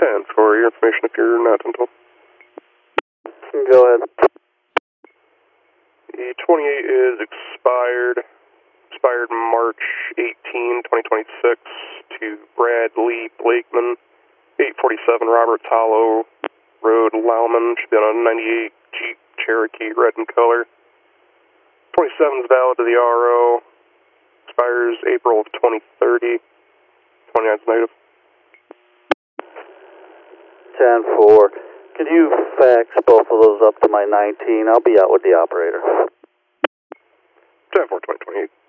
10 for your information if you're not until. Go ahead. The 28 is expired March 18, 2026 to Brad Lee Blakeman, 847 Roberts Hollow Road, Lauman. Should be on a 98 Jeep Cherokee, red in color. 27 is valid to the RO. Expires April of 2030. 29 is negative. 10-4. Could you fax both of those up to my 19? I'll be out with the operator. 10-4, 2028.